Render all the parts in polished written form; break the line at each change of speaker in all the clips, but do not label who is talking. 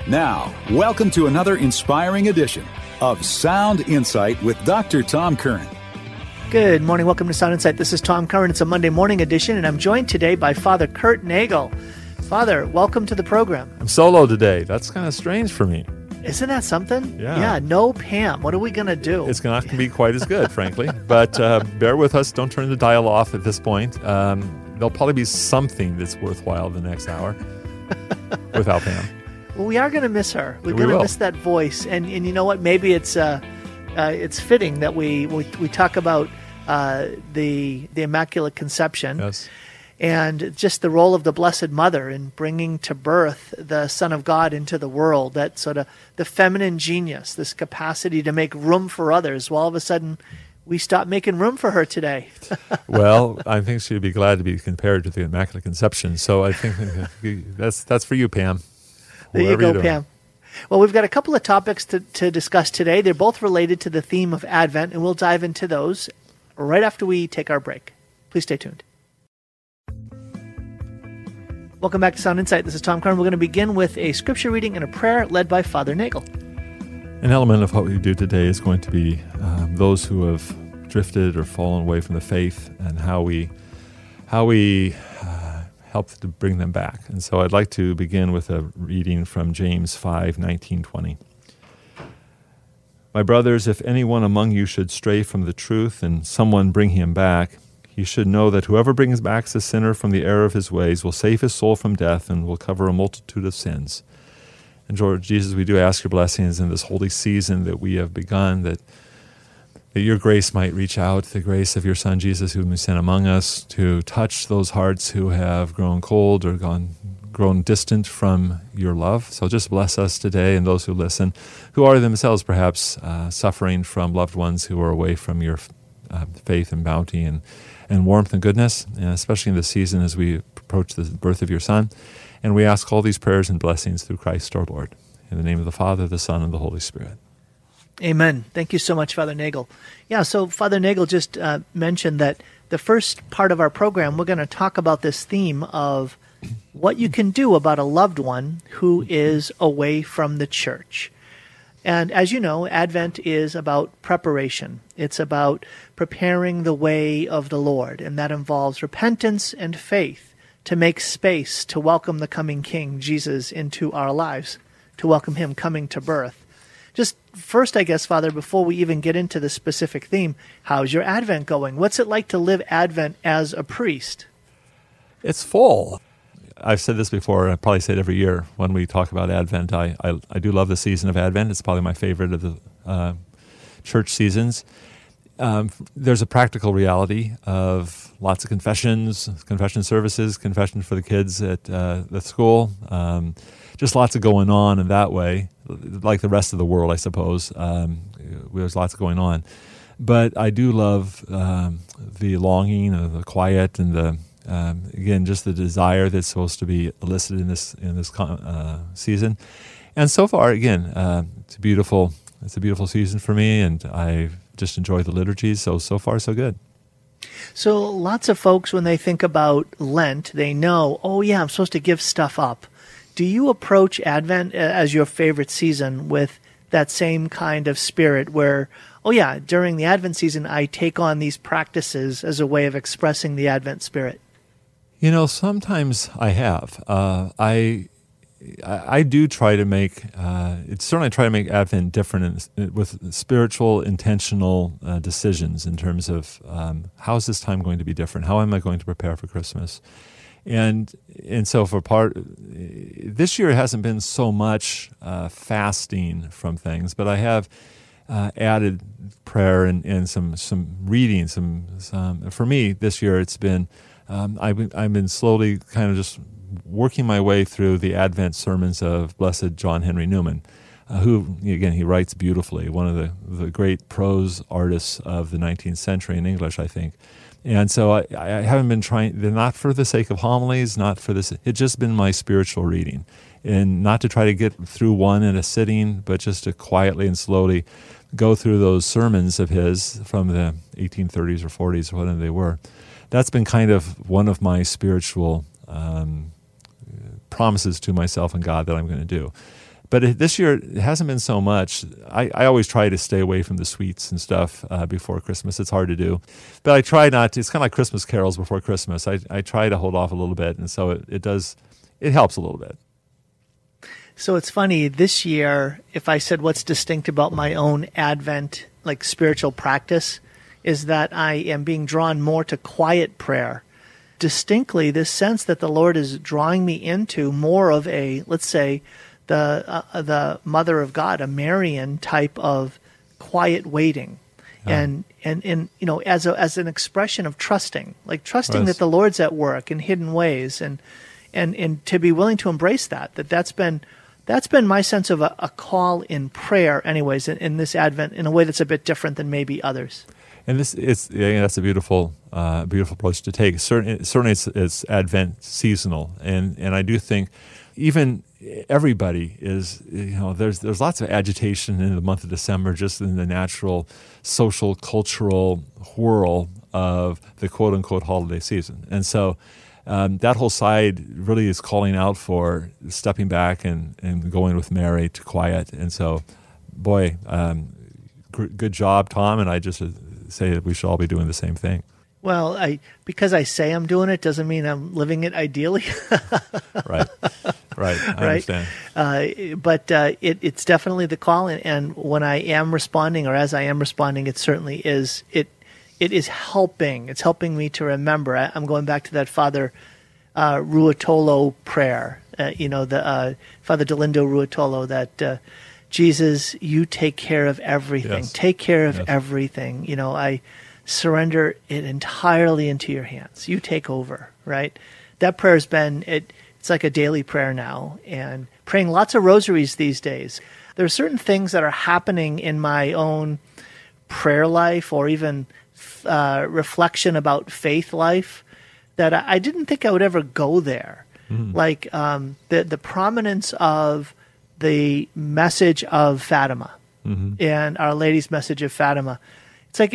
Now, welcome to another inspiring edition of Sound Insight with Dr. Tom Curran.
Good morning. Welcome to Sound Insight. This is Tom Curran. It's a Monday morning edition, and I'm joined today by Father Kurt Nagel. Father, welcome to the program.
I'm solo today. That's kind of strange for me.
Isn't that something?
Yeah.
No Pam. What are we going to do?
It's not going to be quite as good, frankly. But bear with us. Don't turn the dial off at this point. There'll probably be something that's worthwhile the next hour without Pam.
Well, we are going to miss her. We're going to miss that voice. And you know what? Maybe it's fitting that we talk about the Immaculate Conception.
Yes.
And just the role of the Blessed Mother in bringing to birth the Son of God into the world, that sort of the feminine genius, this capacity to make room for others. Well, all of a sudden, we stop making room for her today.
Well, I think she'd be glad to be compared to the Immaculate Conception. So I think that's for you, Pam.
There you go, Pam. Well, we've got a couple of topics to discuss today. They're both related to the theme of Advent, and we'll dive into those right after we take our break. Please stay tuned. Welcome back to Sound Insight. This is Tom Curran. We're going to begin with a scripture reading and a prayer led by Father Nagel.
An element of what we do today is going to be those who have drifted or fallen away from the faith, and how we help to bring them back. And so I'd like to begin with a reading from James 5:19-20. My brothers, if anyone among you should stray from the truth and someone bring him back, he should know that whoever brings back the sinner from the error of his ways will save his soul from death and will cover a multitude of sins. And Lord Jesus, we do ask your blessings in this holy season that we have begun, that your grace might reach out, the grace of your Son Jesus, whom you sent among us, to touch those hearts who have grown cold or grown distant from your love. So just bless us today, and those who listen, who are themselves perhaps suffering from loved ones who are away from your faith and bounty and warmth and goodness, and especially in this season as we approach the birth of your Son. And we ask all these prayers and blessings through Christ our Lord. In the name of the Father, the Son, and the Holy Spirit.
Amen. Thank you so much, Father Nagel. Yeah, so Father Nagel just mentioned that the first part of our program, we're going to talk about this theme of what you can do about a loved one who is away from the church. And as you know, Advent is about preparation. It's about preparing the way of the Lord, and that involves repentance and faith to make space to welcome the coming King, Jesus, into our lives, to welcome him coming to birth. Just first, I guess, Father, before we even get into the specific theme, how's your Advent going? What's it like to live Advent as a priest?
It's full. I've said this before, and I probably say it every year when we talk about Advent. I do love the season of Advent. It's probably my favorite of the church seasons. There's a practical reality of lots of confession services, confession for the kids at the school, just lots of going on in that way, like the rest of the world, I suppose. There's lots going on. But I do love the longing of the quiet and the again, just the desire that's supposed to be elicited in this season. And so far, again, it's a beautiful season for me, and I just enjoy the liturgies. So far, so good.
So lots of folks, when they think about Lent, they know, oh yeah, I'm supposed to give stuff up. Do you approach Advent as your favorite season with that same kind of spirit where, oh yeah, during the Advent season, I take on these practices as a way of expressing the Advent spirit?
You know, sometimes I have. I do try to make, certainly try to make Advent different with spiritual, intentional decisions in terms of how is this time going to be different? How am I going to prepare for Christmas? And so this year it hasn't been so much fasting from things, but I have added prayer and some reading. For me this year it's been I've been slowly kind of just working my way through the Advent sermons of Blessed John Henry Newman, who, again, he writes beautifully, one of the great prose artists of the 19th century in English, I think. And so I haven't been trying, not for the sake of homilies, not for this, it's just been my spiritual reading. And not to try to get through one in a sitting, but just to quietly and slowly go through those sermons of his from the 1830s or 40s or whatever they were. That's been kind of one of my spiritual promises to myself and God that I'm going to do. But this year, it hasn't been so much. I always try to stay away from the sweets and stuff before Christmas. It's hard to do. But I try not to. It's kind of like Christmas carols before Christmas. I try to hold off a little bit, and so it helps a little bit.
So it's funny, this year, if I said what's distinct about my own Advent, like spiritual practice, is that I am being drawn more to quiet prayer. Distinctly, this sense that the Lord is drawing me into more of a, let's say, the Mother of God, a Marian type of quiet waiting, and as an expression of trusting that the Lord's at work in hidden ways, and to be willing to embrace that's been my sense of a call in prayer, anyways, in this Advent, in a way that's a bit different than maybe others. And
that's a beautiful approach to take. Certainly, it's Advent seasonal, and I do think even everybody is, there's lots of agitation in the month of December, just in the natural social, cultural whirl of the quote-unquote holiday season. And so that whole side really is calling out for stepping back and going with Mary to quiet. And so, boy, good job, Tom, and I just say that we should all be doing the same thing.
Well, because I say I'm doing it doesn't mean I'm living it ideally.
Right. I understand.
But it's definitely the call, and when I am responding, or as I am responding, it certainly is. It is helping. It's helping me to remember. I'm going back to that Father Ruotolo prayer. The Father Delindo Ruotolo, that Jesus, you take care of everything.
Yes.
Take care of
Yes.
everything. I surrender it entirely into your hands. You take over, right? That prayer has been, it's like a daily prayer now, and praying lots of rosaries these days. There are certain things that are happening in my own prayer life, or even reflection about faith life, that I didn't think I would ever go there. Mm-hmm. Like the prominence of the message of Fatima, mm-hmm. and Our Lady's message of Fatima. It's like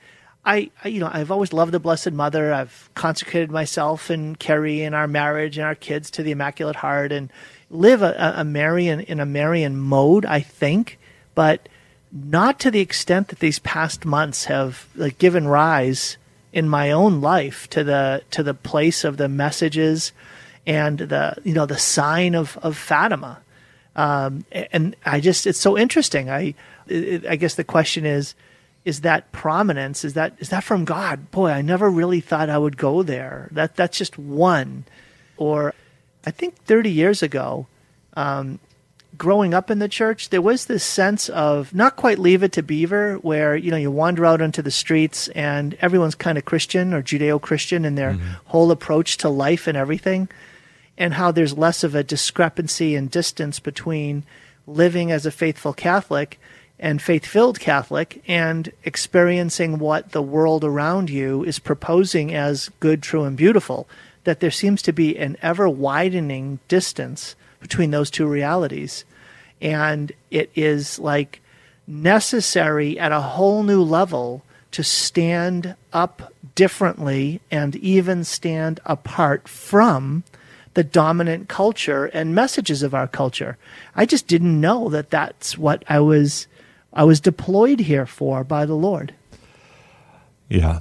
I've always loved the Blessed Mother. I've consecrated myself and Carrie and our marriage and our kids to the Immaculate Heart, and live a Marian in a Marian mode, I think, but not to the extent that these past months have given rise in my own life to the place of the messages and the sign of Fatima. And it's so interesting. I guess the question is that prominence, is that from God? Boy, I never really thought I would go there. That's just one. Or I think 30 years ago, growing up in the church, there was this sense of not quite Leave It to Beaver, where you wander out onto the streets and everyone's kind of Christian or Judeo-Christian in their mm-hmm. whole approach to life and everything, and how there's less of a discrepancy and distance between living as a faithful Catholic and faith-filled Catholic and experiencing what the world around you is proposing as good, true, and beautiful, that there seems to be an ever-widening distance between those two realities. And it is necessary at a whole new level to stand up differently and even stand apart from the dominant culture and messages of our culture. I just didn't know that that's what I was deployed here for by the Lord.
Yeah,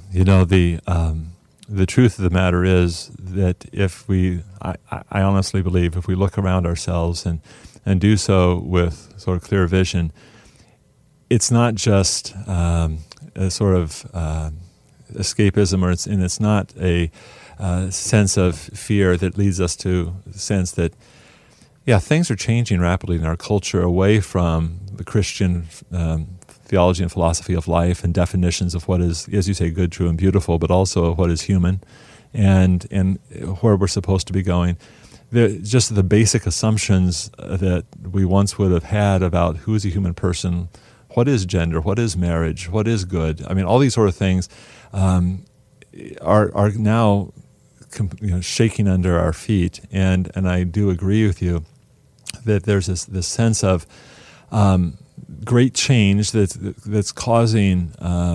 the truth of the matter is that I honestly believe, if we look around ourselves and do so with sort of clear vision, it's not just a sort of escapism, it's not a sense of fear that leads us to sense that, things are changing rapidly in our culture away from the Christian theology and philosophy of life and definitions of what is, as you say, good, true, and beautiful, but also what is human and where we're supposed to be going. Just the basic assumptions that we once would have had about who is a human person, what is gender, what is marriage, what is good. I mean, all these sort of things are now shaking under our feet. And I do agree with you that there's this sense of great change that's causing,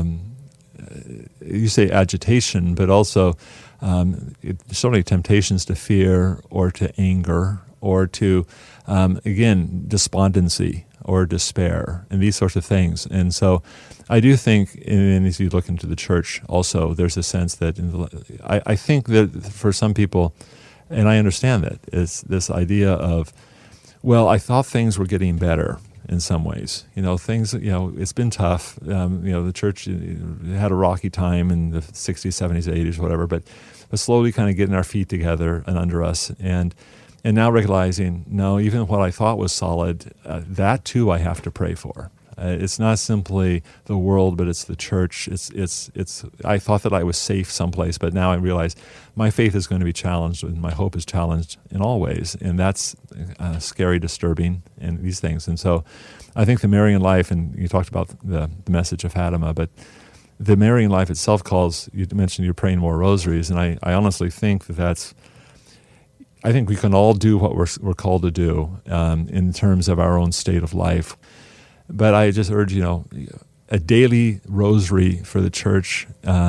you say agitation, but also so many temptations to fear or to anger or to, again, despondency or despair and these sorts of things. And so I do think, and as you look into the church also, there's a sense that I think that for some people, and I understand that, is this idea of, well, I thought things were getting better in some ways. Things, it's been tough. The church had a rocky time in the 60s, 70s, 80s, whatever, but slowly kind of getting our feet together and under us. And now realizing, no, even what I thought was solid, that too I have to pray for. It's not simply the world, but it's the church. It's. I thought that I was safe someplace, but now I realize my faith is going to be challenged, and my hope is challenged in all ways, and that's scary, disturbing, and these things. And so, I think the Marian life, and you talked about the message of Fatima, but the Marian life itself calls. You mentioned you're praying more rosaries, and I honestly think that's. I think we can all do what we're called to do in terms of our own state of life. But I just urge, a daily rosary for the church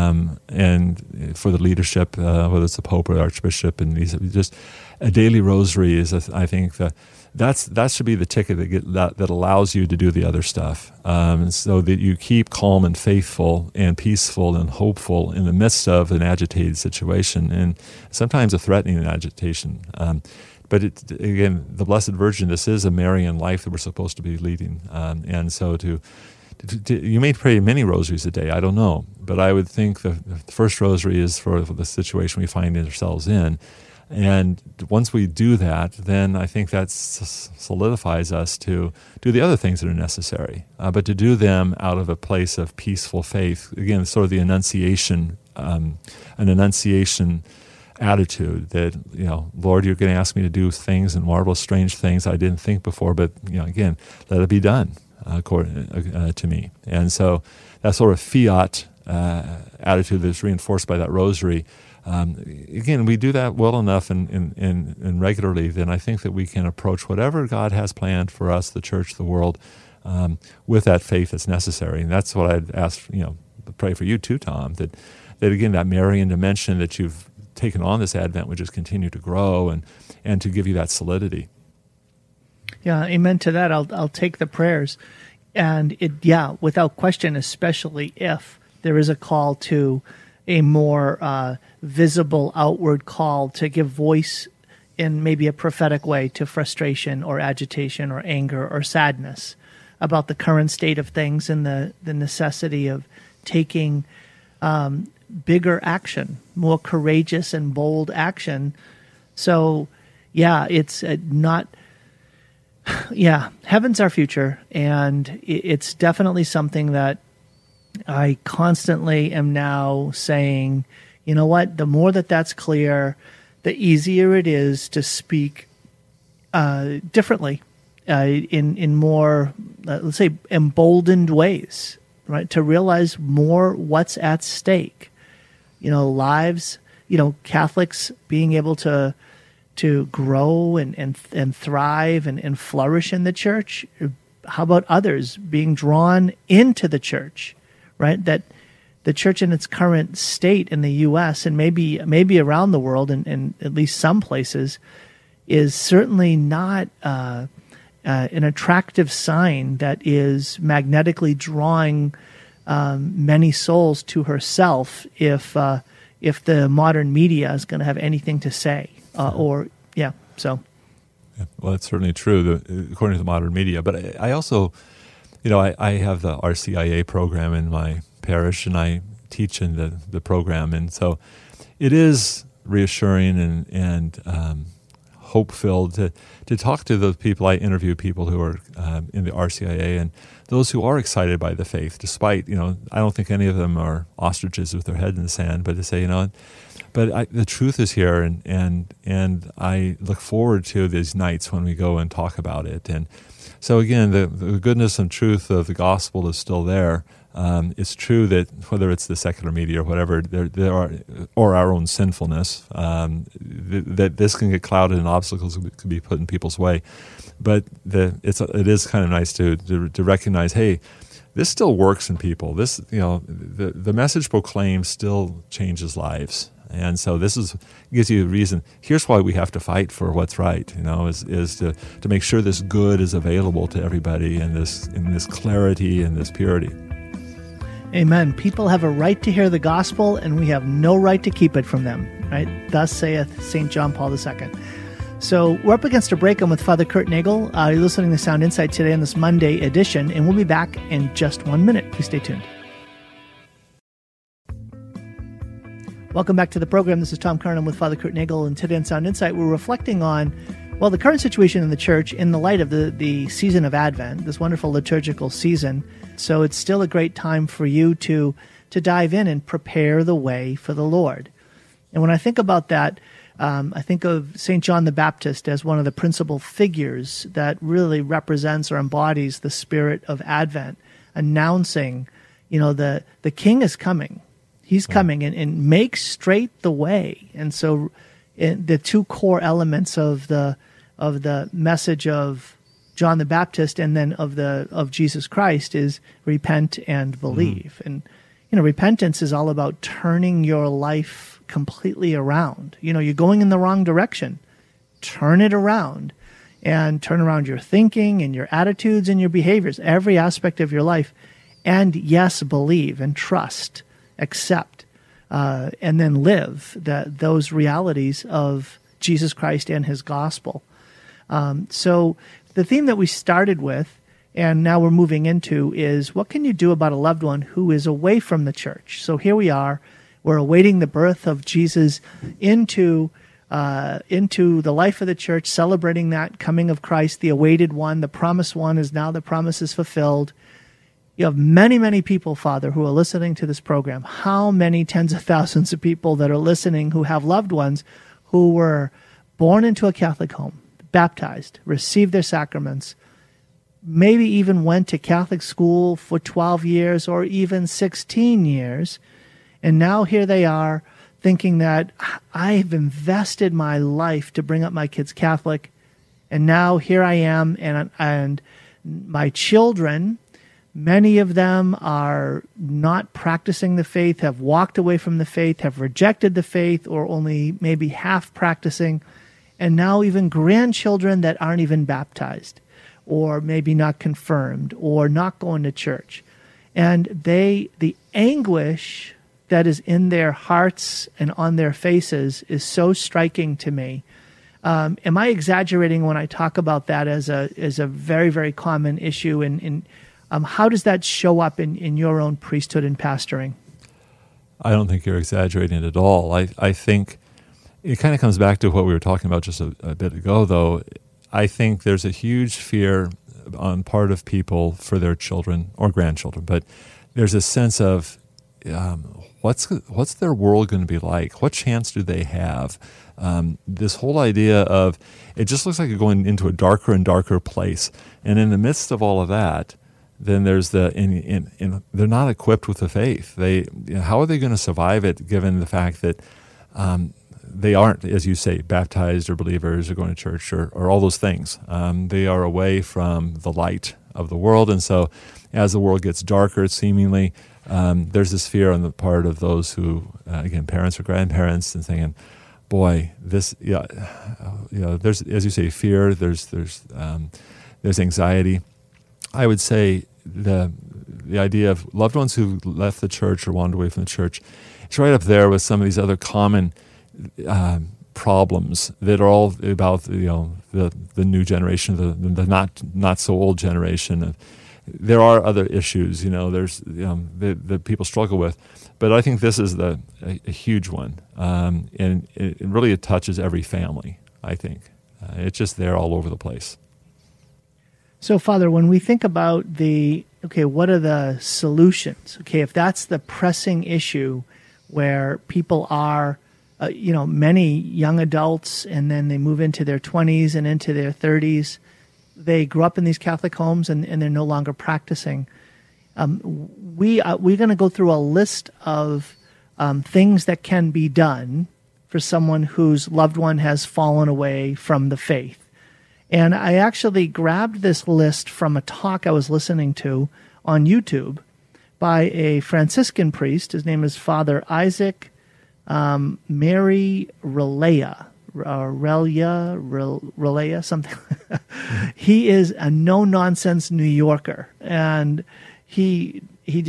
and for the leadership, whether it's the Pope or the Archbishop, and just a daily rosary is, I think, that should be the ticket that allows you to do the other stuff, so that you keep calm and faithful and peaceful and hopeful in the midst of an agitated situation, and sometimes a threatening agitation. But again, the Blessed Virgin, this is a Marian life that we're supposed to be leading. And so you may pray many rosaries a day, I don't know. But I would think the first rosary is for the situation we find ourselves in. And once we do that, then I think that solidifies us to do the other things that are necessary. But to do them out of a place of peaceful faith. Again, sort of the Annunciation, an Annunciation attitude that, Lord, you're going to ask me to do things and marvelous, strange things I didn't think before, but, again, let it be done according to me. And so that sort of fiat attitude that's reinforced by that rosary, again, we do that well enough and regularly, then I think that we can approach whatever God has planned for us, the church, the world, with that faith that's necessary. And that's what I'd ask, pray for you too, Tom, that again, that Marian dimension that you've taken on this Advent would just continue to grow and to give you that solidity.
Yeah, amen to that. I'll take the prayers. And without question, especially if there is a call to a more visible outward call to give voice in maybe a prophetic way to frustration or agitation or anger or sadness about the current state of things and the necessity of taking bigger action, more courageous and bold action. So, it's not... heaven's our future, and it's definitely something that I constantly am now saying, you know what, the more that's clear, the easier it is to speak differently, in more, let's say, emboldened ways, right? To realize more what's at stake. Lives, Catholics being able to grow and thrive and flourish in the church. How about others being drawn into the church, right? That the church in its current state in the U.S. and maybe around the world and at least some places is certainly not an attractive sign that is magnetically drawing many souls to herself if the modern media is going to have anything to say. Well,
that's certainly true, according to the modern media. But I also, I have the RCIA program in my parish, and I teach in the program. And so it is reassuring and hope-filled to talk to those people. I interview people who are in the RCIA and those who are excited by the faith, despite, I don't think any of them are ostriches with their head in the sand, but to say, but the truth is here, and I look forward to these nights when we go and talk about it. And so again, the goodness and truth of the gospel is still there. It's true that whether it's the secular media or whatever, there are, or our own sinfulness, that this can get clouded and obstacles can be put in people's way. But it is kind of nice to recognize, hey, this still works in people. This, the message proclaimed still changes lives. And so this gives you a reason. Here's why we have to fight for what's right, is to make sure this good is available to everybody in this clarity and this purity.
Amen. People have a right to hear the gospel, and we have no right to keep it from them, right? Thus saith St. John Paul II. So we're up against a break. I'm with Father Kurt Nagel. You're listening to Sound Insight today on this Monday edition, and we'll be back in just 1 minute. Please stay tuned. Welcome back to the program. This is Tom Carnham with Father Kurt Nagel, and today on Sound Insight, we're reflecting on, the current situation in the church in the light of the season of Advent, this wonderful liturgical season. So it's still a great time for you to dive in and prepare the way for the Lord. And when I think about that, I think of St. John the Baptist as one of the principal figures that really represents or embodies the spirit of Advent, announcing, the King is coming. He's coming and make straight the way. And so the two core elements of the message of John the Baptist and then of Jesus Christ is repent and believe. And repentance is all about turning your life completely around. You're going in the wrong direction. Turn it around, and turn around your thinking and your attitudes and your behaviors, every aspect of your life. And yes, believe and trust, accept, and then live those realities of Jesus Christ and his gospel. So the theme that we started with and now we're moving into is, what can you do about a loved one who is away from the church? So here we are. We're awaiting the birth of Jesus into the life of the church, celebrating that coming of Christ, the awaited one. The promised one is now the promise is fulfilled. You have many, many people, Father, who are listening to this program. How many tens of thousands of people that are listening who have loved ones who were born into a Catholic home, baptized, received their sacraments, maybe even went to Catholic school for 12 years or even 16 years, and now here they are thinking that I've invested my life to bring up my kids Catholic, and now here I am, and my children, many of them are not practicing the faith, have walked away from the faith, have rejected the faith, or only maybe half practicing, and now even grandchildren that aren't even baptized, or maybe not confirmed, or not going to church. And the anguish that is in their hearts and on their faces is so striking to me. Am I exaggerating when I talk about that as a very, very common issue? And how does that show up in your own priesthood and pastoring?
I don't think you're exaggerating at all. I think it kind of comes back to what we were talking about just a bit ago, though. I think there's a huge fear on part of people for their children or grandchildren, but there's a sense of what's their world going to be like? What chance do they have? This whole idea of it just looks like you're going into a darker and darker place, and in the midst of all of that, then there's they're not equipped with the faith. How are they going to survive it, given the fact that they aren't, as you say, baptized or believers or going to church or all those things. They are away from the light of the world. And so as the world gets darker, seemingly, there's this fear on the part of those who, again, parents or grandparents, and thinking, boy, there's, as you say, fear, there's anxiety. I would say the idea of loved ones who left the church or wandered away from the church, it's right up there with some of these other common problems that are all about the new generation, the not so old generation. There are other issues, there's that people struggle with, but I think this is a huge one, and it touches every family. I think it's just there all over the place.
So, Father, when we think about what are the solutions? If that's the pressing issue where people are many young adults, and then they move into their 20s and into their 30s. They grew up in these Catholic homes, and they're no longer practicing. We're going to go through a list of things that can be done for someone whose loved one has fallen away from the faith. And I actually grabbed this list from a talk I was listening to on YouTube by a Franciscan priest. His name is Father Isaac Mary Relea, Relea, something. He is a no-nonsense New Yorker, and it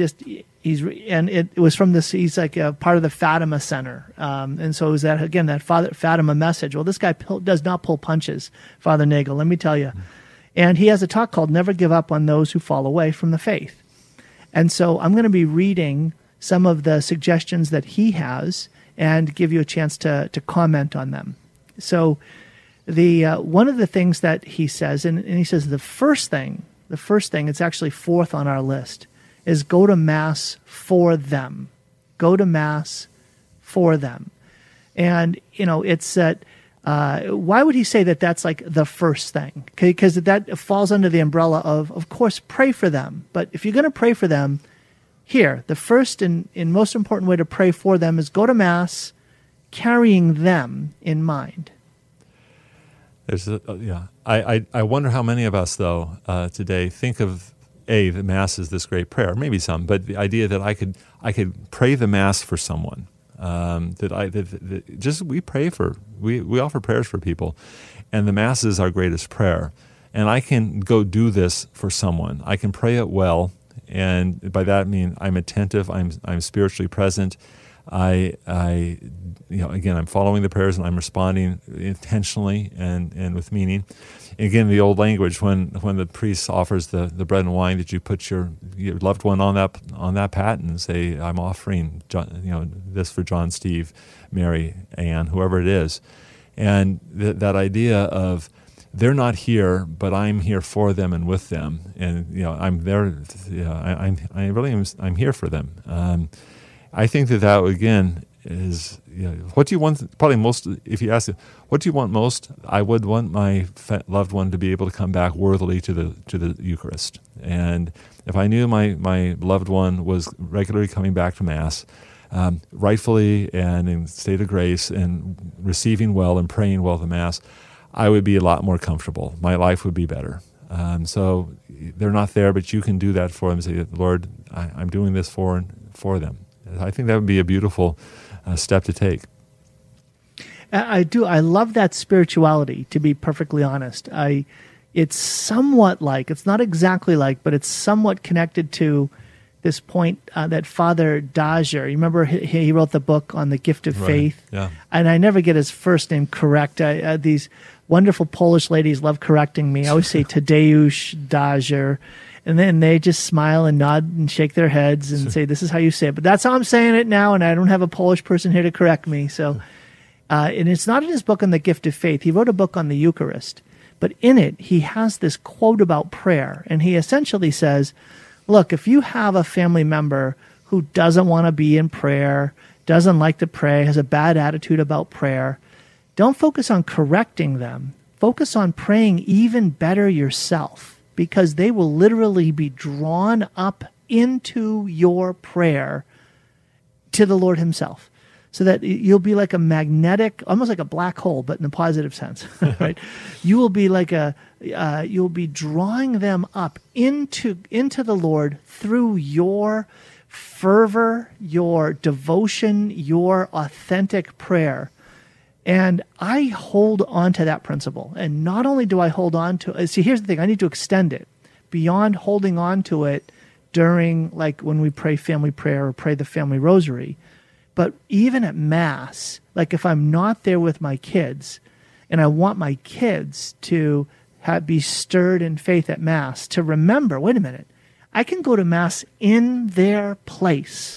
was from this. He's like a part of the Fatima Center, and so it was that Fatima message. Well, this guy does not pull punches, Father Nagel. Let me tell you, and he has a talk called "Never Give Up on Those Who Fall Away from the Faith," and so I'm going to be reading some of the suggestions that he has and give you a chance to comment on them. So, one of the things that he says, and he says the first thing, it's actually fourth on our list, is go to Mass for them. Go to Mass for them. And, it's that, why would he say that that's like the first thing? Because that falls under the umbrella of course, pray for them. But if you're going to pray for them, here, the first and most important way to pray for them is go to Mass carrying them in mind.
I wonder how many of us, though, today think of the Mass is this great prayer. Maybe some, but the idea that I could pray the Mass for someone. We offer prayers for people, and the Mass is our greatest prayer. And I can go do this for someone. I can pray it well, and by that I mean I'm attentive. I'm spiritually present. I'm following the prayers and I'm responding intentionally and with meaning. Again, the old language when the priest offers the bread and wine, that you put your loved one on that pat and say, "I'm offering this for John, Steve, Mary, Ann, whoever it is," and that idea of they're not here, but I'm here for them and with them, and I'm there. I'm here for them. I think that again is what do you want? Probably most. If you ask, what do you want most? I would want my loved one to be able to come back worthily to the Eucharist. And if I knew my loved one was regularly coming back to Mass, rightfully and in state of grace and receiving well and praying well the Mass, I would be a lot more comfortable. My life would be better. So they're not there, but you can do that for them. Say, Lord, I'm doing this for them. I think that would be a beautiful step to take.
I do. I love that spirituality, to be perfectly honest. It's somewhat like, it's not exactly like, but it's somewhat connected to this point that Father Dajer, you remember he wrote the book on the gift of faith?
Yeah.
And I never get his first name correct. These wonderful Polish ladies love correcting me. I always say Tadeusz Dajer. And then they just smile and nod and shake their heads and say, "This is how you say it." But that's how I'm saying it now, and I don't have a Polish person here to correct me. So, and it's not in his book on the gift of faith. He wrote a book on the Eucharist. But in it, he has this quote about prayer. And he essentially says, look, if you have a family member who doesn't want to be in prayer, doesn't like to pray, has a bad attitude about prayer, don't focus on correcting them. Focus on praying even better yourself. Because they will literally be drawn up into your prayer to the Lord himself. So that you'll be like a magnetic, almost like a black hole, but in a positive sense, right? You will be like you'll be drawing them up into the Lord through your fervor, your devotion, your authentic prayer. And I hold on to that principle. And not only do I hold on to it, see, here's the thing, I need to extend it beyond holding on to it during, like when we pray family prayer or pray the family rosary, but even at Mass, like if I'm not there with my kids and I want my kids to be stirred in faith at Mass, to remember, wait a minute, I can go to Mass in their place,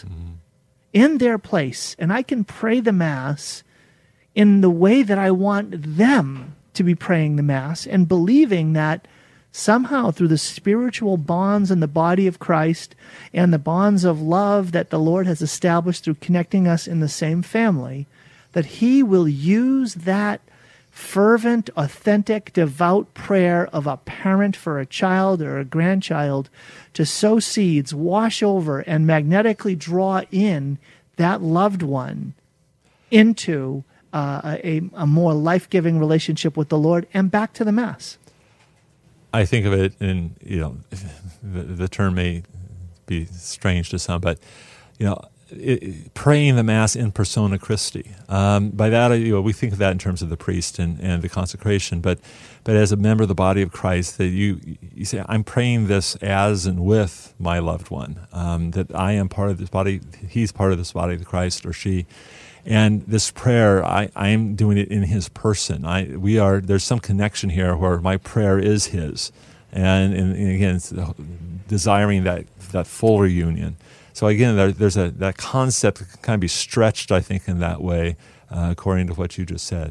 and I can pray the Mass in the way that I want them to be praying the Mass, and believing that somehow through the spiritual bonds in the body of Christ and the bonds of love that the Lord has established through connecting us in the same family, that he will use that fervent, authentic, devout prayer of a parent for a child or a grandchild to sow seeds, wash over, and magnetically draw in that loved one into a more life-giving relationship with the Lord and back to the Mass.
I think of it in, the term may be strange to some, but, praying the Mass in persona Christi. By that, we think of that in terms of the priest and the consecration, but as a member of the body of Christ, that you say, I'm praying this as and with my loved one, that I am part of this body, he's part of this body of Christ, or she. And this prayer, I am doing it in his person. There's some connection here where my prayer is his. And again, it's desiring that full reunion. So again, there's that concept that can kind of be stretched, I think, in that way, according to what you just said.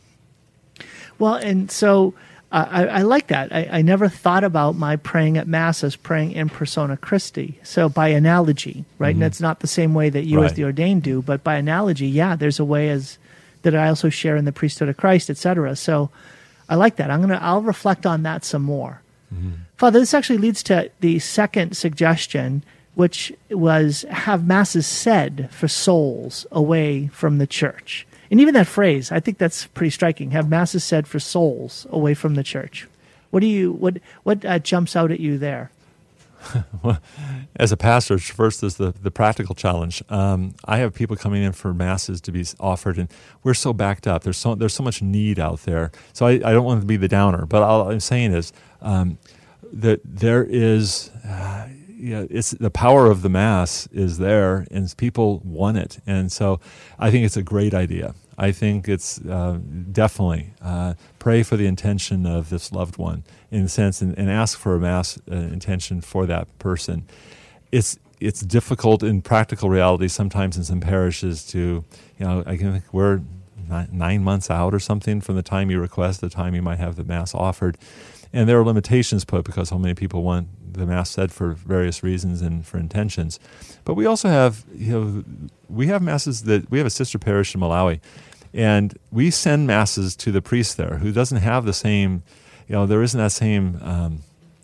Well, and so I like that. I never thought about my praying at Mass as praying in persona Christi. So by analogy, right? And it's not the same way that you as the ordained do, but by analogy, yeah, there's a way that I also share in the priesthood of Christ, etc. So I like that. I'll reflect on that some more. Father, this actually leads to the second suggestion, which was have Masses said for souls away from the church. And even that phrase, I think that's pretty striking. Have Masses said for souls away from the church. What jumps out at you there?
Well, as a pastor, first is the practical challenge. I have people coming in for Masses to be offered, and we're so backed up. There's so much need out there. So I don't want to be the downer, but all I'm saying is that there is, it's the power of the Mass is there, and people want it. And so I think it's a great idea. I think it's definitely pray for the intention of this loved one, in a sense, and ask for a Mass intention for that person. It's difficult in practical reality sometimes in some parishes to, I think we're 9 months out or something from the time you request, the time you might have the Mass offered. And there are limitations put because so many people want the Mass said for various reasons and for intentions. But we also have, we have Masses we have a sister parish in Malawi, and we send Masses to the priest there who doesn't have the same, there isn't that same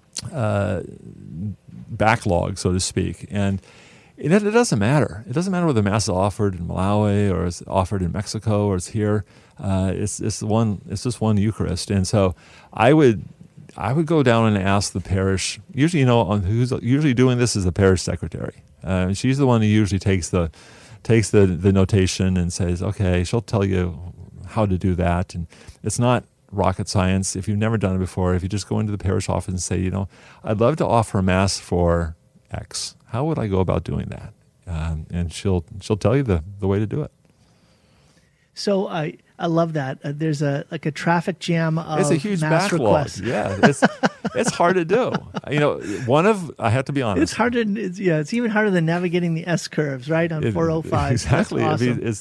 backlog, so to speak. And it doesn't matter. It doesn't matter whether the Mass is offered in Malawi or is offered in Mexico or it's here. It's just one Eucharist. And so I would go down and ask the parish. Usually, who's usually doing this is the parish secretary. She's the one who usually takes the notation and says, okay, she'll tell you how to do that. And it's not rocket science. If you've never done it before, if you just go into the parish office and say, I'd love to offer a Mass for X. How would I go about doing that? And she'll tell you the way to do it.
So I love that. There's a traffic jam of
it's a huge
Mass
backlog.
requests.
Yeah, it's hard to do. I have to be honest.
It's harder. It's even harder than navigating the S curves, right, on 405.
Exactly.
That's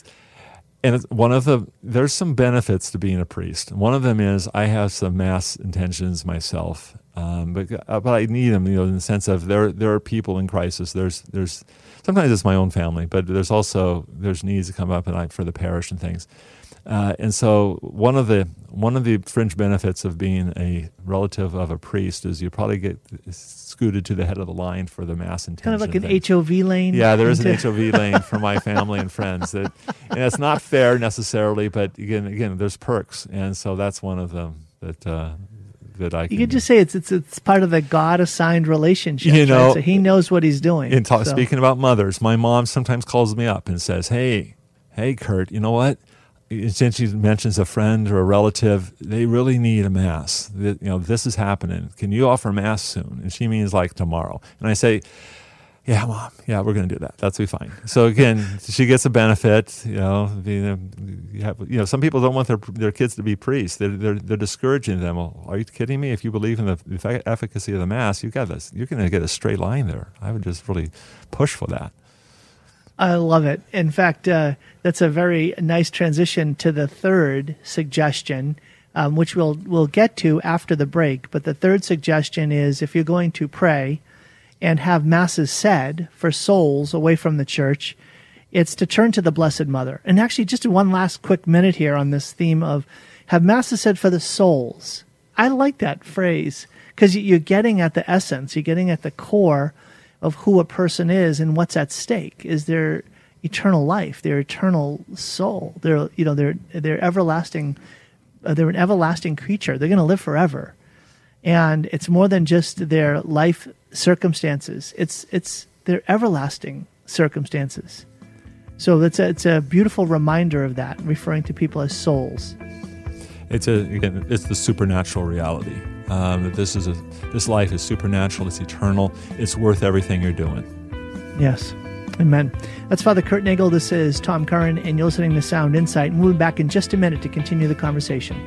awesome.
There's some benefits to being a priest. One of them is I have some Mass intentions myself, but I need them. In the sense of there are people in crisis. There's sometimes it's my own family, but there's needs that come up for the parish and things. And so one of the fringe benefits of being a relative of a priest is you probably get scooted to the head of the line for the Mass intention.
Kind of like an HOV lane.
Yeah, there is an HOV lane for my family and friends. And it's not fair necessarily, but again, there's perks, and so that's one of them that I can.
You could just say it's part of the God-assigned relationship. Right? So he knows what he's doing.
Speaking about mothers, my mom sometimes calls me up and says, "Hey, Kurt, you know what? Since she mentions a friend or a relative, they really need a Mass. This is happening. Can you offer Mass soon?" And she means like tomorrow. And I say, "Yeah, Mom. Yeah, we're going to do that. That's be fine." So again, she gets a benefit. Some people don't want their kids to be priests. They're discouraging them. Well, are you kidding me? If you believe in the efficacy of the Mass, you're going to get a straight line there. I would just really push for that.
I love it. In fact, that's a very nice transition to the third suggestion, which we'll get to after the break. But the third suggestion is if you're going to pray and have Masses said for souls away from the church, it's to turn to the Blessed Mother. And actually, just one last quick minute here on this theme of have Masses said for the souls. I like that phrase because you're getting at the essence, you're getting at the core of who a person is and what's at stake is their eternal life, their eternal soul. They're everlasting. They're an everlasting creature. They're going to live forever, and it's more than just their life circumstances. It's their everlasting circumstances. So it's a beautiful reminder of that, referring to people as souls.
It's the supernatural reality. That this life is supernatural. It's eternal. It's worth everything you're doing.
Yes. Amen. That's Father Kurt Nagel. This is Tom Curran, and you're listening to Sound Insight. And we'll be back in just a minute to continue the conversation.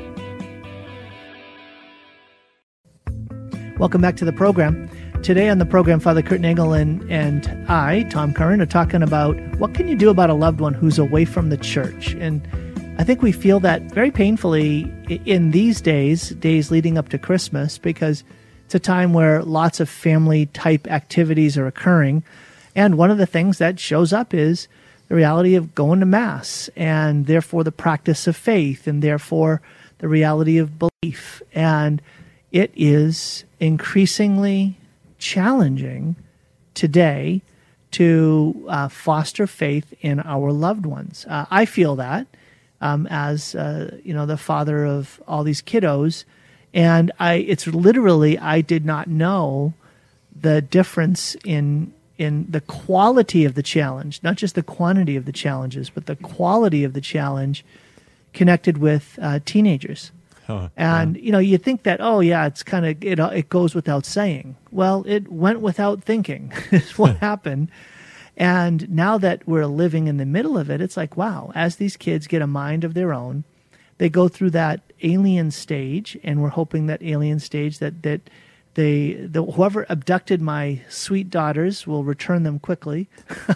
Welcome back to the program. Today on the program, Father Kurt Nagel and I, Tom Curran, are talking about what can you do about a loved one who's away from the church. And I think we feel that very painfully in these days leading up to Christmas, because it's a time where lots of family-type activities are occurring. And one of the things that shows up is the reality of going to Mass, and therefore the practice of faith, and therefore the reality of belief. And it is increasingly challenging today to foster faith in our loved ones. I feel that as the father of all these kiddos, and it's literally I did not know the difference in the quality of the challenge, not just the quantity of the challenges, but the quality of the challenge connected with teenagers. And you think that, it's kind of it goes without saying. Well, it went without thinking is what happened. And now that we're living in the middle of it, it's like, wow, as these kids get a mind of their own, they go through that alien stage, and we're hoping that alien stage that whoever abducted my sweet daughters will return them quickly.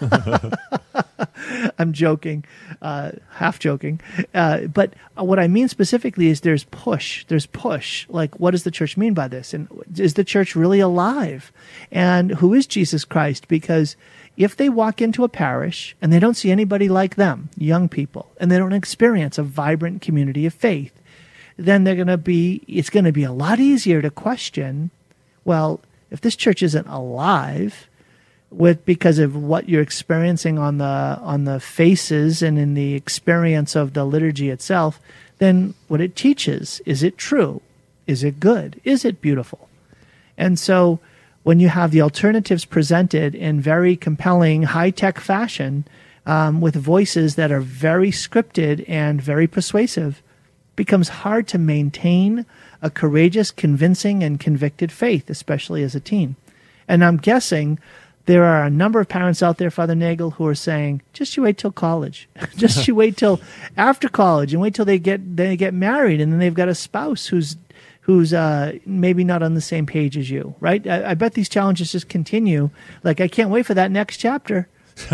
I'm joking, half joking. But what I mean specifically is there's push. Like, what does the church mean by this? And is the church really alive? And who is Jesus Christ? Because if they walk into a parish and they don't see anybody like them, young people, and they don't experience a vibrant community of faith, then it's going to be a lot easier to question, well, if this church isn't alive because of what you're experiencing on the faces and in the experience of the liturgy itself, then what it teaches, is it true? Is it good? Is it beautiful? And so when you have the alternatives presented in very compelling, high-tech fashion, with voices that are very scripted and very persuasive, it becomes hard to maintain a courageous, convincing, and convicted faith, especially as a teen. And I'm guessing there are a number of parents out there, Father Nagel, who are saying, just you wait till college. Just you wait till after college, and wait till they get married, and then they've got a spouse who's maybe not on the same page as you, right? I bet these challenges just continue. Like, I can't wait for that next chapter.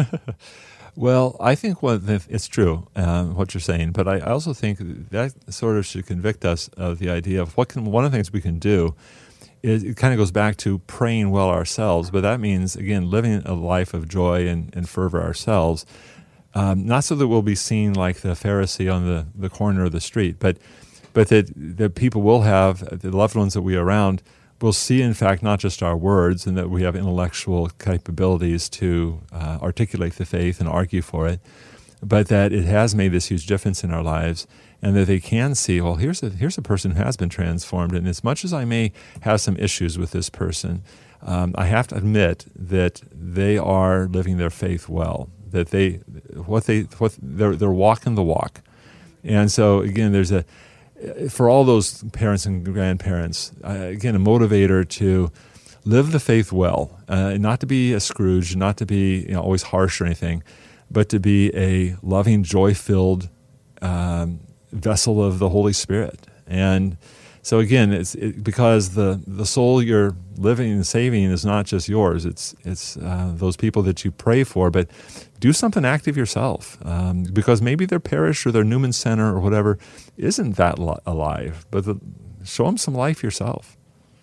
Well, I think it's true, what you're saying, but I also think that sort of should convict us of the idea of one of the things we can do is it kind of goes back to praying well ourselves, but that means, again, living a life of joy and fervor ourselves, not so that we'll be seen like the Pharisee on the corner of the street, but that people will have, the loved ones that we are around, will see, in fact, not just our words, and that we have intellectual capabilities to articulate the faith and argue for it, but that it has made this huge difference in our lives, and that they can see, well, here's a person who has been transformed, and as much as I may have some issues with this person, I have to admit that they are living their faith well, that they're walking the walk. And so, again, for all those parents and grandparents, again, a motivator to live the faith well, not to be a Scrooge, not to be always harsh or anything, but to be a loving, joy-filled vessel of the Holy Spirit. And so again, because the soul you're living and saving is not just yours; it's those people that you pray for, but do something active yourself, because maybe their parish or their Newman Center or whatever isn't that alive, but show them some life yourself.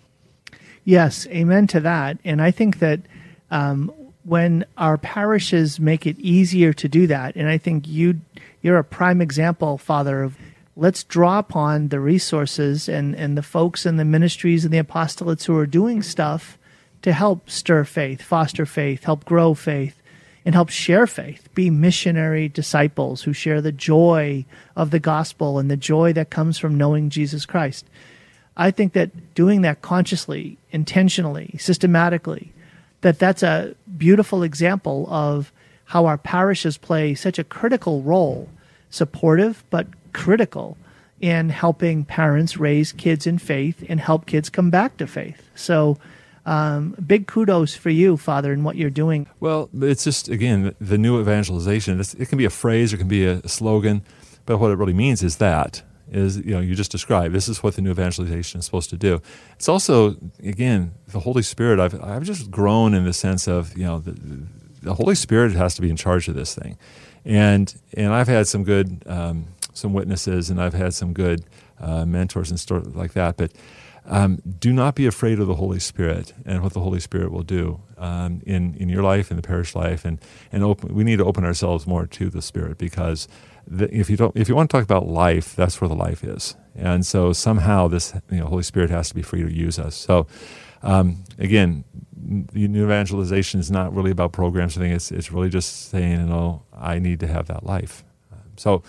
Yes, amen to that. And I think that when our parishes make it easier to do that, and I think you're a prime example, Father, of let's draw upon the resources and the folks and the ministries and the apostolates who are doing stuff to help stir faith, foster faith, help grow faith, and help share faith, be missionary disciples who share the joy of the gospel and the joy that comes from knowing Jesus Christ. I think that doing that consciously, intentionally, systematically, that's a beautiful example of how our parishes play such a critical role, supportive but critical, in helping parents raise kids in faith and help kids come back to faith. So big kudos for you, Father, in what you're doing.
Well, it's just, again, the new evangelization. It can be a phrase or it can be a slogan, but what it really means is you just described, this is what the new evangelization is supposed to do. It's also, again, the Holy Spirit. I've just grown in the sense of, the Holy Spirit has to be in charge of this thing. And I've had some good some witnesses, and I've had some good mentors and stuff like that, but do not be afraid of the Holy Spirit and what the Holy Spirit will do in your life, in the parish life, and we need to open ourselves more to the Spirit, because if you want to talk about life, that's where the life is, and so somehow this Holy Spirit has to be free to use us. So again, the new evangelization is not really about programs. I think it's really just saying, I need to have that life. So.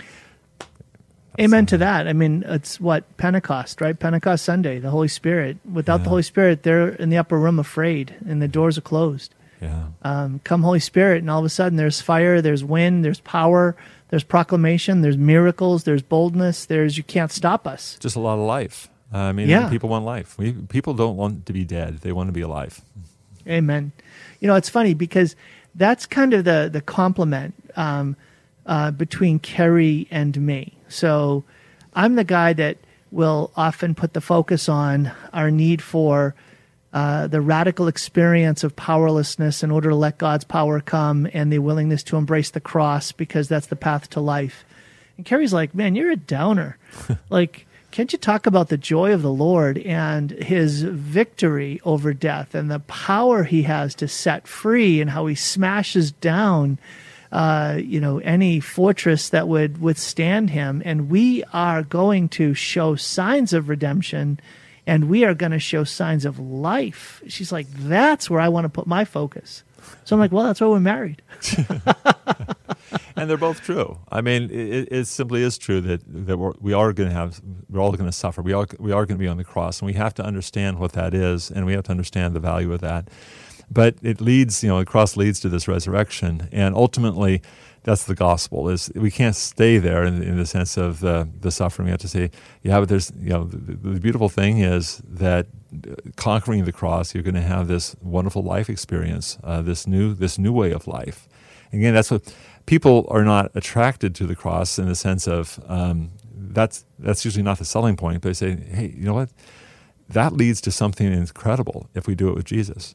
Amen to that. I mean, it's what, Pentecost, right? Pentecost Sunday, the Holy Spirit. Without the Holy Spirit, they're in the upper room afraid, and the doors are closed.
Yeah.
Come Holy Spirit, and all of a sudden there's fire, there's wind, there's power, there's proclamation, there's miracles, there's boldness, you can't stop us.
Just a lot of life. People want life. People don't want to be dead. They want to be alive.
Amen. It's funny because that's kind of the complement between Kerry and me. So I'm the guy that will often put the focus on our need for the radical experience of powerlessness in order to let God's power come, and the willingness to embrace the cross, because that's the path to life. And Kerry's like, man, you're a downer. Like, can't you talk about the joy of the Lord and his victory over death and the power he has to set free, and how he smashes down any fortress that would withstand him. And we are going to show signs of redemption, and we are going to show signs of life. She's like, that's where I want to put my focus. So I'm like, well, that's why we're married.
And they're both true. I mean, it simply is true that we're all going to suffer. We are going to be on the cross, and we have to understand what that is, and we have to understand the value of that. But it leads, the cross leads to this resurrection, and ultimately, that's the gospel. We can't stay there in the sense of the suffering. We have to say, but there's, the beautiful thing is that conquering the cross, you're going to have this wonderful life experience, this new way of life. Again, that's what people are not attracted to the cross in the sense of that's usually not the selling point. But they say, hey, you know what? That leads to something incredible if we do it with Jesus.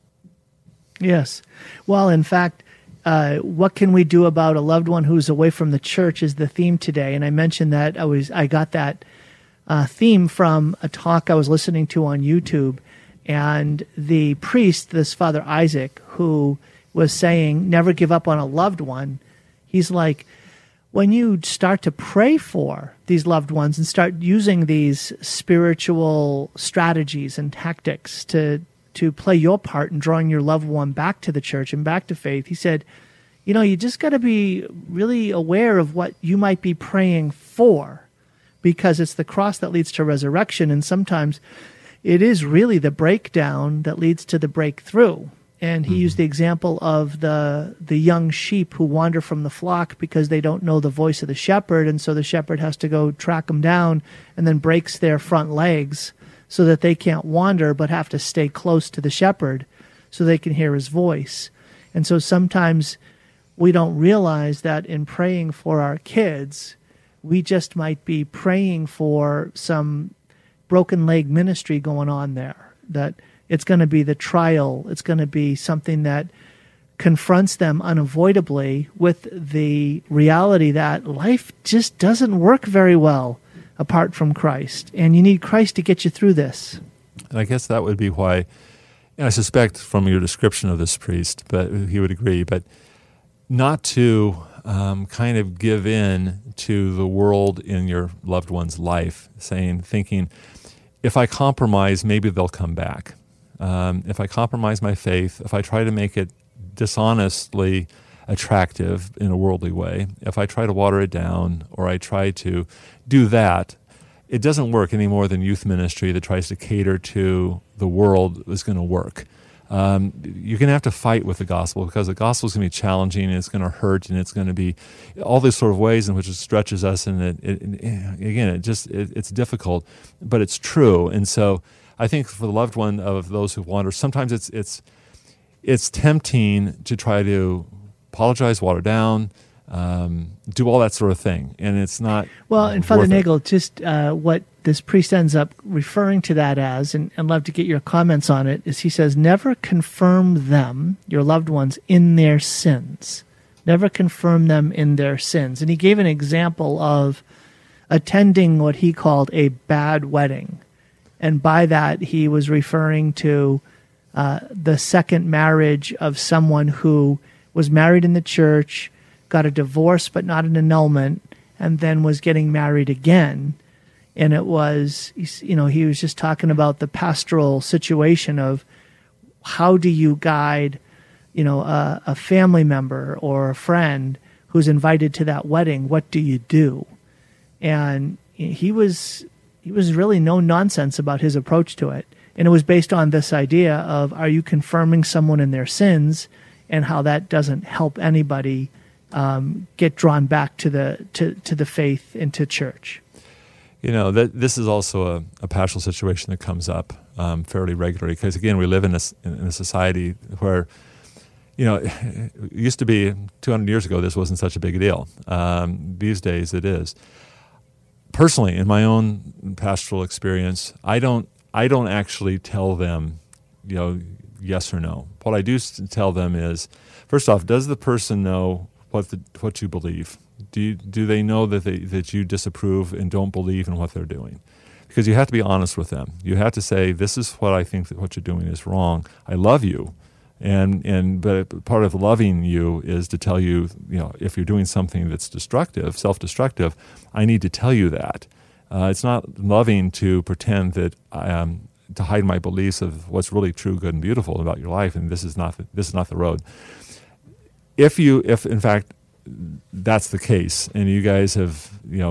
Yes. Well, in fact, what can we do about a loved one who's away from the church is the theme today. And I mentioned that I got that theme from a talk I was listening to on YouTube. And the priest, this Father Isaac, who was saying, never give up on a loved one. He's like, when you start to pray for these loved ones and start using these spiritual strategies and tactics to play your part in drawing your loved one back to the church and back to faith, he said, you just got to be really aware of what you might be praying for, because it's the cross that leads to resurrection, and sometimes it is really the breakdown that leads to the breakthrough. And he used the example of the young sheep who wander from the flock because they don't know the voice of the shepherd, and so the shepherd has to go track them down and then breaks their front legs so that they can't wander but have to stay close to the shepherd so they can hear his voice. And so sometimes we don't realize that in praying for our kids, we just might be praying for some broken leg ministry going on there, that it's going to be the trial, it's going to be something that confronts them unavoidably with the reality that life just doesn't work very well apart from Christ, and you need Christ to get you through this.
And I guess that would be why, and I suspect from your description of this priest, but he would agree, but not to kind of give in to the world in your loved one's life, thinking, if I compromise, maybe they'll come back. If I compromise my faith, if I try to make it dishonestly attractive in a worldly way, if I try to water it down or I try to do that, it doesn't work any more than youth ministry that tries to cater to the world is going to work. you're going to have to fight with the gospel, because the gospel is going to be challenging, and it's going to hurt, and it's going to be all these sort of ways in which it stretches us, and it's difficult, but it's true. And so I think for the loved one of those who wander, sometimes it's tempting to try to apologize, water down, do all that sort of thing, and it's not.
Well, and Father Nagel, just what this priest ends up referring to that as, and I'd love to get your comments on it, is he says, never confirm them, your loved ones, in their sins. Never confirm them in their sins. And he gave an example of attending what he called a bad wedding. And by that, he was referring to the second marriage of someone who was married in the church, got a divorce but not an annulment, and then was getting married again. And it was, he was just talking about the pastoral situation of how do you guide, a family member or a friend who's invited to that wedding. What do you do? And he was really no nonsense about his approach to it. And it was based on this idea of, are you confirming someone in their sins, and how that doesn't help anybody get drawn back to the faith and to church.
This is also a pastoral situation that comes up fairly regularly, because again, we live in a society where, it used to be 200 years ago, this wasn't such a big deal. These days it is. Personally, in my own pastoral experience, I don't actually tell them, yes or no. What I do tell them is, first off, does the person know what you believe? Do they know that you disapprove and don't believe in what they're doing? Because you have to be honest with them. You have to say, this is what I think that what you're doing is wrong. I love you, but part of loving you is to tell you, if you're doing something that's destructive, self-destructive, I need to tell you that. It's not loving to pretend that to hide my beliefs of what's really true, good, and beautiful about your life, and this is not the road. If in fact that's the case, and you guys have,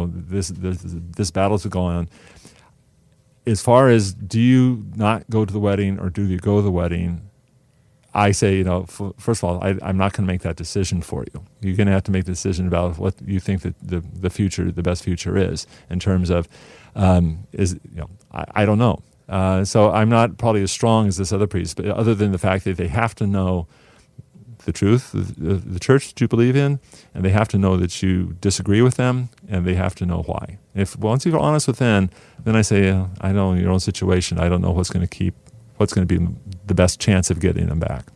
this battle's going on, as far as do you not go to the wedding or do you go to the wedding, I say, first of all, I'm not going to make that decision for you. You're going to have to make the decision about what you think that the future, the best future is, in terms of, I don't know. So I'm not probably as strong as this other priest, but other than the fact that they have to know the truth, the church that you believe in, and they have to know that you disagree with them, and they have to know why. Once you're honest with them, then I say, I know in your own situation, I don't know what's going to be the best chance of getting them back.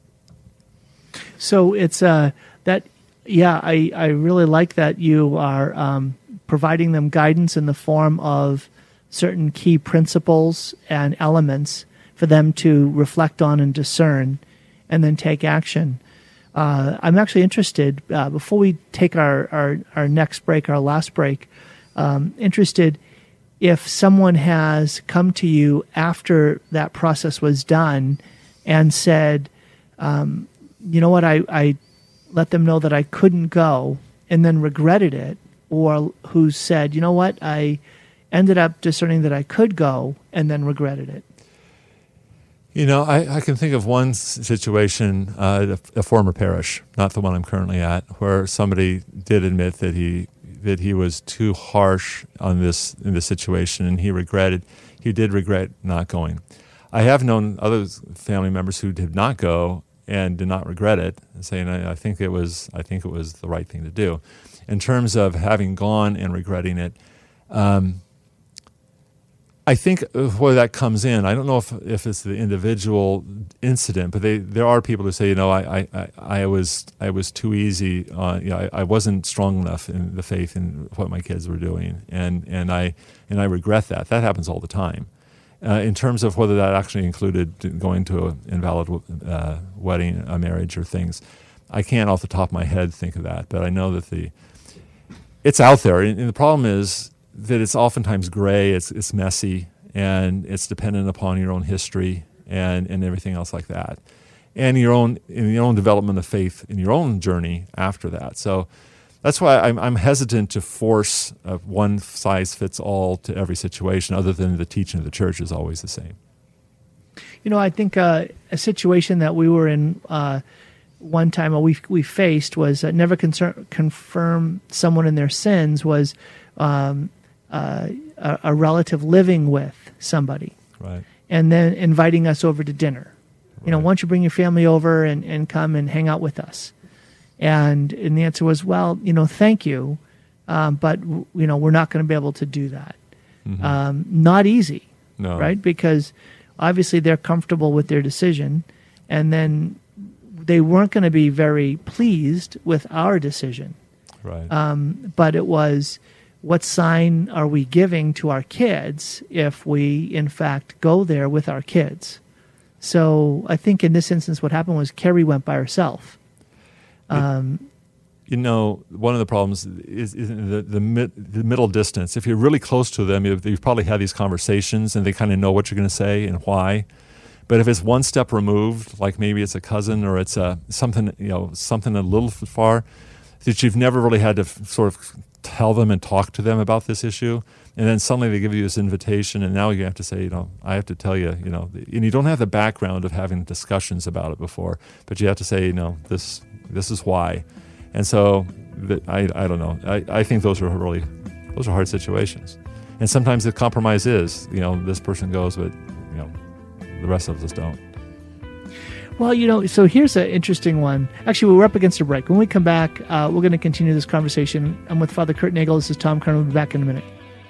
So it's I really like that you are providing them guidance in the form of certain key principles and elements for them to reflect on and discern, and then take action. I'm actually interested, before we take our next break, our last break, interested if someone has come to you after that process was done and said, you know what, I let them know that I couldn't go and then regretted it, or who said, you know what, I ended up discerning that I could go and then regretted it.
I can think of one situation, a former parish, not the one I'm currently at, where somebody did admit that he was too harsh in this situation, and he did regret not going. I have known other family members who did not go and did not regret it, saying, I think it was the right thing to do. In terms of having gone and regretting it, I think where that comes in, I don't know if it's the individual incident, but there are people who say, I was too easy. I wasn't strong enough in the faith and what my kids were doing, and I regret that. That happens all the time. In terms of whether that actually included going to an invalid wedding, a marriage, or things, I can't off the top of my head think of that. But I know that it's out there, and the problem is that it's oftentimes gray, it's messy, and it's dependent upon your own history and everything else like that, and in your own development of faith in your own journey after that. So that's why I'm hesitant to force a one size fits all to every situation, other than the teaching of the church is always the same.
I think a situation that we were in one time, or we faced, was never confirm someone in their sins, was a relative living with somebody,
Right.
and then inviting us over to dinner. Why don't you bring your family over and come and hang out with us? And the answer was, well, thank you, but we're not going to be able to do that. Not easy,
No.
right? Because obviously they're comfortable with their decision, and then they weren't going to be very pleased with our decision.
Right.
But it was, what sign are we giving to our kids if we, in fact, go there with our kids? So I think in this instance, what happened was Carrie went by herself.
One of the problems is the middle distance. If you're really close to them, you've probably had these conversations and they kind of know what you're going to say and why. But if it's one step removed, like maybe it's a cousin or it's something a little far, that you've never really had to sort of tell them and talk to them about this issue, and then suddenly they give you this invitation, and now you have to say, I have to tell you, and you don't have the background of having discussions about it before, but you have to say, this is why. And so I don't know. I think those are hard situations. And sometimes the compromise is, this person goes, but the rest of us don't.
Well, so here's an interesting one. Actually, we're up against a break. When we come back, we're going to continue this conversation. I'm with Father Kurt Nagel. This is Tom Kern. We'll be back in a minute.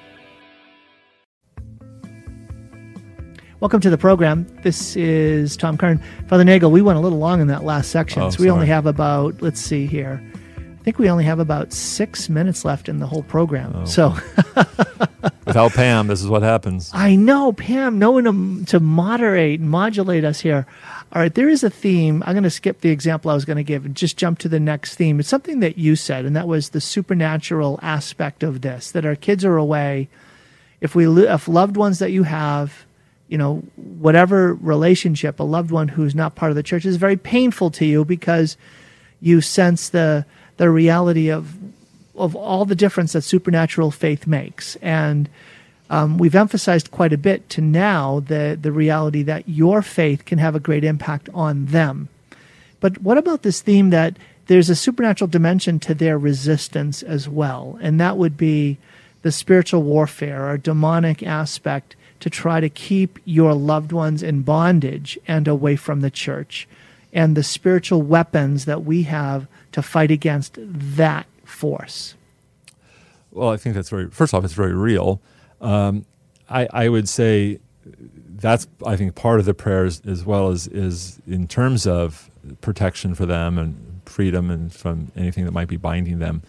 Welcome to the program. This is Tom Kern. Father Nagel, we went a little long in that last section, so we only have about, let's see here, I think we only have about 6 minutes left in the whole program. So
without Pam, this is what happens.
I know, Pam, no one to moderate and modulate us here. All right, there is a theme. I'm going to skip the example I was going to give and just jump to the next theme. It's something that you said, and that was the supernatural aspect of this, that our kids are away. If loved ones that you have, whatever relationship, a loved one who's not part of the church, is very painful to you because you sense the reality of all the difference that supernatural faith makes. And we've emphasized quite a bit to now the reality that your faith can have a great impact on them. But what about this theme that there's a supernatural dimension to their resistance as well? And that would be the spiritual warfare or demonic aspect to try to keep your loved ones in bondage and away from the church, and the spiritual weapons that we have to fight against that force.
Well, I think first off, it's very real. I would say that's, I think, part of the prayers as well as is in terms of protection for them and freedom and from anything that might be binding them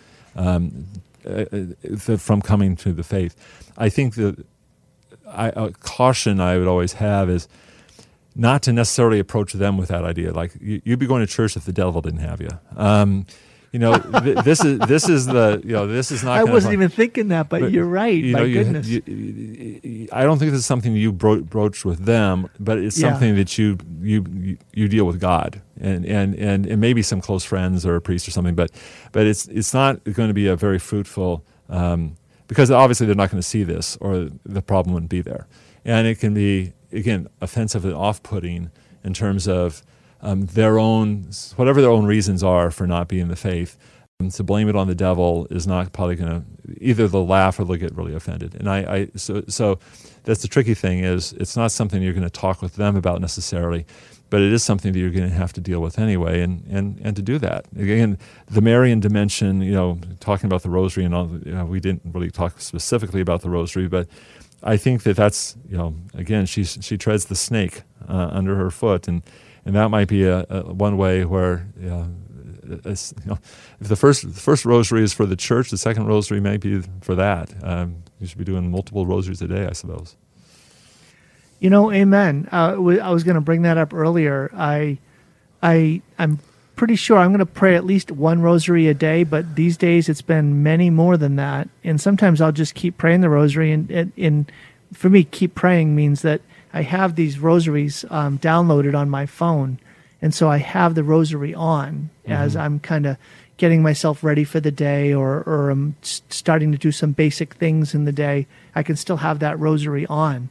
from coming to the faith. I think that a caution I would always have is not to necessarily approach them with that idea. Like you'd be going to church if the devil didn't have you. This is not.
I wasn't even thinking that, but you're right. My goodness.
I don't think this is something you broach with them, but it's something that you deal with God and maybe some close friends or a priest or something. But it's not going to be a very fruitful. Because obviously they're not going to see this, or the problem wouldn't be there. And it can be, again, offensive and off-putting in terms of whatever their own reasons are for not being in the faith. And to blame it on the devil is not probably going to, either they'll laugh or they'll get really offended. And so that's the tricky thing, is it's not something you're going to talk with them about necessarily, but it is something that you're going to have to deal with anyway, and to do that. Again, the Marian dimension, talking about the rosary and all, we didn't really talk specifically about the rosary, but I think that's, again, she treads the snake under her foot, and that might be a one way where, if the first rosary is for the church, the second rosary may be for that. You should be doing multiple rosaries a day, I suppose.
Amen. I was going to bring that up earlier. I'm pretty sure I'm going to pray at least one rosary a day, but these days it's been many more than that. And sometimes I'll just keep praying the rosary. And for me, keep praying means that I have these rosaries downloaded on my phone. And so I have the rosary on as I'm kind of getting myself ready for the day, or I'm starting to do some basic things in the day. I can still have that rosary on.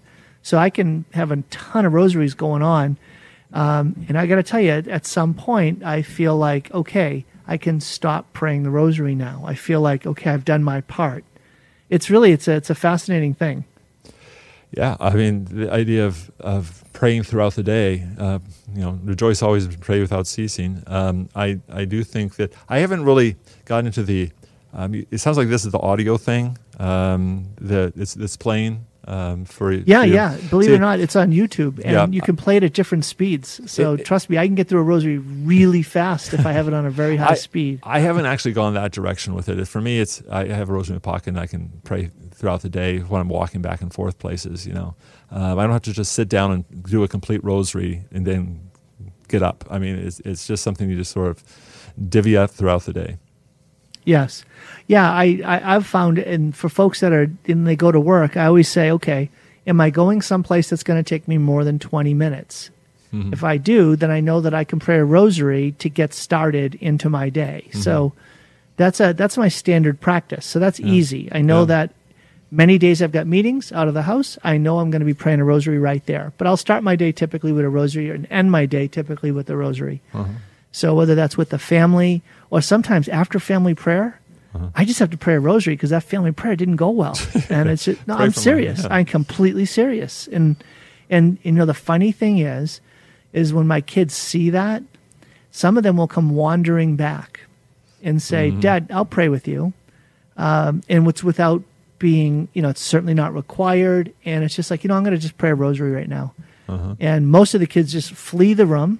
So I can have a ton of rosaries going on. And I got to tell you, at some point, I feel like, okay, I can stop praying the rosary now. I feel like, okay, I've done my part. It's a fascinating thing.
Yeah, I mean, the idea of praying throughout the day, rejoice always and pray without ceasing. I do think that I haven't really gotten into the, it sounds like this is the audio thing that's playing. Believe it or not, it's on YouTube, and you can play it at different speeds. So trust me, I can get through a rosary really fast if I have it on a very high speed. I haven't actually gone that direction with it. For me, I have a rosary in my pocket, and I can pray throughout the day when I'm walking back and forth places. I don't have to just sit down and do a complete rosary and then get up. I mean, it's just something you just sort of divvy up throughout the day.
Yes. Yeah, I've found, and for folks they go to work, I always say, okay, am I going someplace that's going to take me more than 20 minutes? Mm-hmm. If I do, then I know that I can pray a rosary to get started into my day. Mm-hmm. So that's my standard practice. So that's easy. I know that many days I've got meetings out of the house. I know I'm going to be praying a rosary right there. But I'll start my day typically with a rosary and end my day typically with a rosary. Uh-huh. So whether that's with the family or sometimes after family prayer, I just have to pray a rosary because that family prayer didn't go well. And it's just, I'm serious. I'm completely serious. And the funny thing is when my kids see that, some of them will come wandering back and say, Dad, I'll pray with you. And it's without being, it's certainly not required. And it's just like, I'm going to just pray a rosary right now. Uh-huh. And most of the kids just flee the room.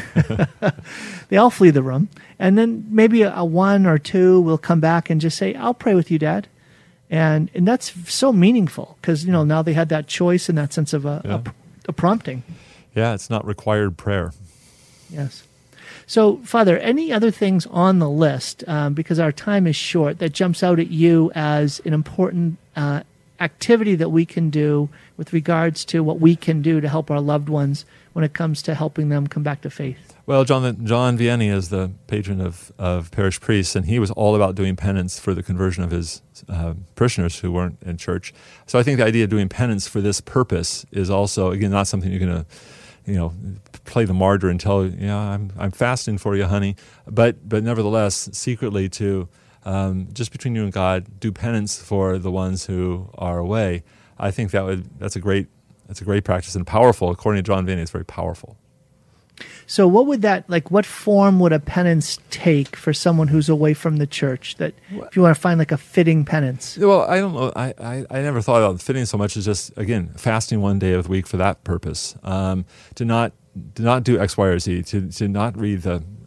They all flee the room. And then maybe a one or two will come back and just say, I'll pray with you, Dad. And that's so meaningful because, now they had that choice and that sense of a prompting.
Yeah, it's not required prayer.
Yes. So, Father, any other things on the list, because our time is short, that jumps out at you as an important activity that we can do with regards to what we can do to help our loved ones when it comes to helping them come back to faith?
Well, John Vianney is the patron of parish priests, and he was all about doing penance for the conversion of his parishioners who weren't in church. So I think the idea of doing penance for this purpose is also, again, not something you're going to, play the martyr and tell, I'm fasting for you, honey. But nevertheless, secretly to just between you and God, do penance for the ones who are away. I think that's a great practice and powerful. According to John Vianney, it's very powerful.
So what would what form would a penance take for someone who's away from the church, that if you want to find a fitting penance?
Well, I don't know. I never thought about fitting so much as just, again, fasting one day of the week for that purpose. To not do X, Y, or Z, to not read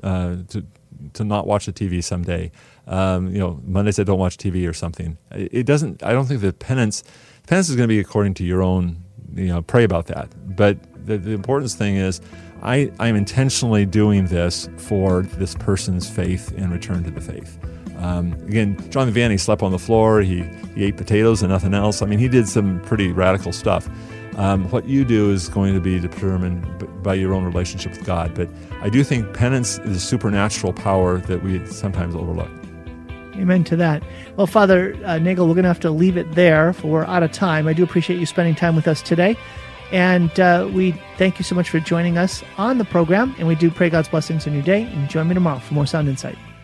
to not watch the TV someday. Mondays I don't watch TV or something. I don't think that penance is going to be according to your own, pray about that. But the important thing is, I'm intentionally doing this for this person's faith and return to the faith. Again, John Vianney slept on the floor. He ate potatoes and nothing else. I mean, he did some pretty radical stuff. What you do is going to be determined by your own relationship with God. But I do think penance is a supernatural power that we sometimes overlook.
Amen to that. Well, Father Nagel, we're going to have to leave it there, for we're out of time. I do appreciate you spending time with us today. And we thank you so much for joining us on the program. And we do pray God's blessings on your day. And join me tomorrow for more Sound Insight.